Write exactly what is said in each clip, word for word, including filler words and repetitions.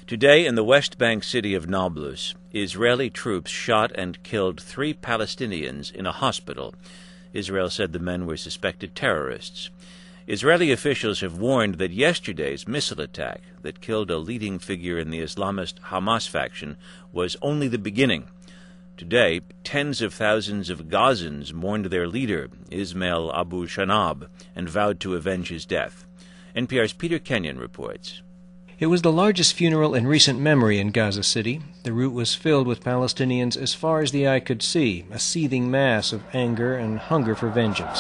Today, in the West Bank city of Nablus, Israeli troops shot and killed three Palestinians in a hospital. Israel said the men were suspected terrorists. Israeli officials have warned that yesterday's missile attack that killed a leading figure in the Islamist Hamas faction was only the beginning. Today, tens of thousands of Gazans mourned their leader, Ismail Abu Shanab, and vowed to avenge his death. N P R's Peter Kenyon reports. It was the largest funeral in recent memory in Gaza City. The route was filled with Palestinians as far as the eye could see, a seething mass of anger and hunger for vengeance.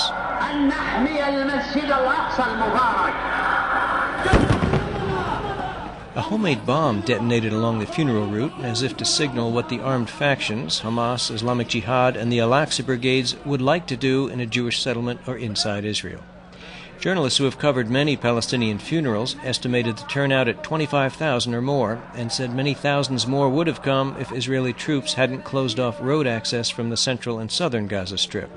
A homemade bomb detonated along the funeral route as if to signal what the armed factions, Hamas, Islamic Jihad, and the Al-Aqsa brigades would like to do in a Jewish settlement or inside Israel. Journalists who have covered many Palestinian funerals estimated the turnout at twenty-five thousand or more, and said many thousands more would have come if Israeli troops hadn't closed off road access from the central and southern Gaza Strip.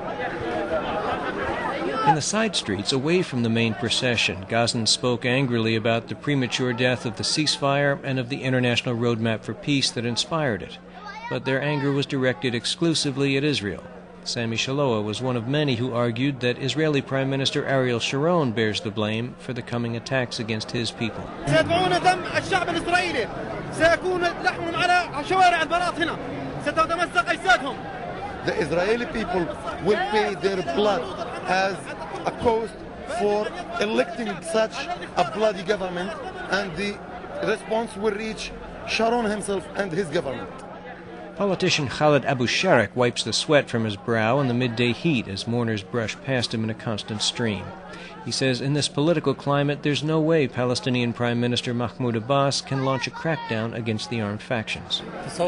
In the side streets, away from the main procession, Gazans spoke angrily about the premature death of the ceasefire and of the international roadmap for peace that inspired it. But their anger was directed exclusively at Israel. Sami Shaloa was one of many who argued that Israeli Prime Minister Ariel Sharon bears the blame for the coming attacks against his people. The Israeli people will pay their blood as a cost for electing such a bloody government, and the response will reach Sharon himself and his government. Politician Khaled Abu Sharak wipes the sweat from his brow in the midday heat as mourners brush past him in a constant stream. He says in this political climate there's no way Palestinian Prime Minister Mahmoud Abbas can launch a crackdown against the armed factions.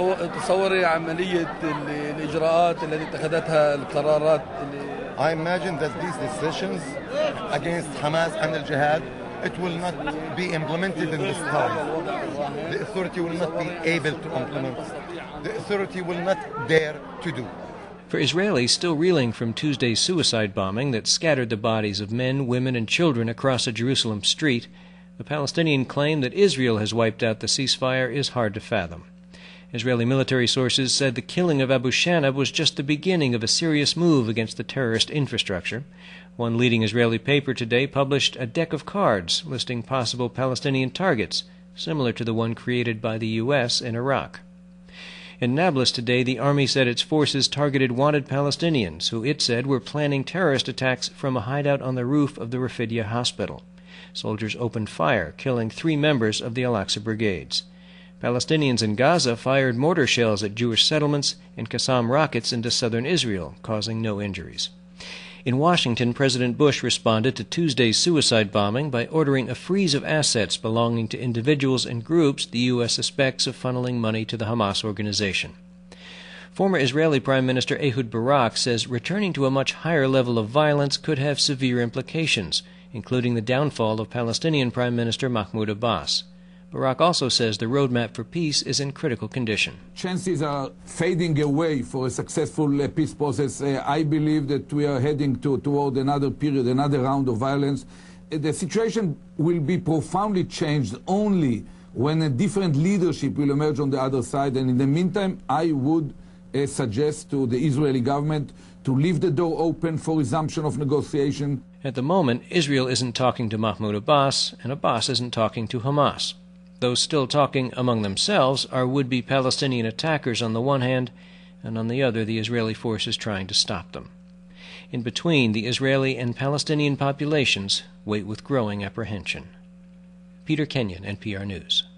I imagine that these decisions against Hamas and al-Jihad, it will not be implemented in this time. The authority will not be able to implement. The authority will not dare to do. For Israelis still reeling from Tuesday's suicide bombing that scattered the bodies of men, women, and children across a Jerusalem street, the Palestinian claim that Israel has wiped out the ceasefire is hard to fathom. Israeli military sources said the killing of Abu Shanab was just the beginning of a serious move against the terrorist infrastructure. One leading Israeli paper today published a deck of cards listing possible Palestinian targets, similar to the one created by the U S in Iraq. In Nablus today, the army said its forces targeted wanted Palestinians, who it said were planning terrorist attacks from a hideout on the roof of the Rafidia hospital. Soldiers opened fire, killing three members of the Al-Aqsa brigades. Palestinians in Gaza fired mortar shells at Jewish settlements and Qassam rockets into southern Israel, causing no injuries. In Washington, President Bush responded to Tuesday's suicide bombing by ordering a freeze of assets belonging to individuals and groups the U S suspects of funneling money to the Hamas organization. Former Israeli Prime Minister Ehud Barak says returning to a much higher level of violence could have severe implications, including the downfall of Palestinian Prime Minister Mahmoud Abbas. Barak also says the roadmap for peace is in critical condition. Chances are fading away for a successful uh, peace process. Uh, I believe that we are heading to, toward another period, another round of violence. Uh, the situation will be profoundly changed only when a different leadership will emerge on the other side. And in the meantime, I would uh, suggest to the Israeli government to leave the door open for resumption of negotiation. At the moment, Israel isn't talking to Mahmoud Abbas, and Abbas isn't talking to Hamas. Those still talking among themselves are would-be Palestinian attackers on the one hand, and on the other the Israeli forces trying to stop them. In between, the Israeli and Palestinian populations wait with growing apprehension. Peter Kenyon, N P R News.